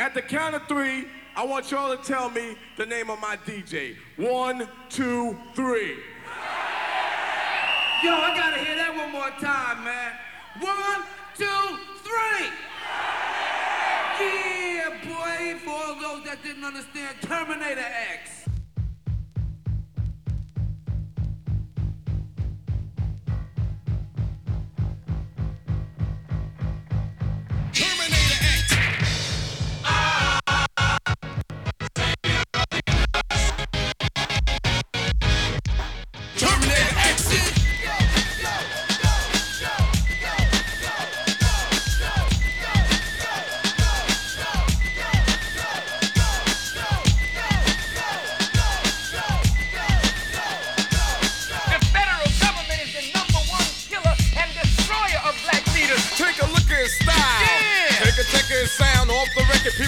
At the count of 3, I want y'all to tell me the name of my DJ. 1, 2, 3. Yo, I gotta hear that one more time, man. 1, 2, 3. Yeah, boy, for all those that didn't understand, Terminator X.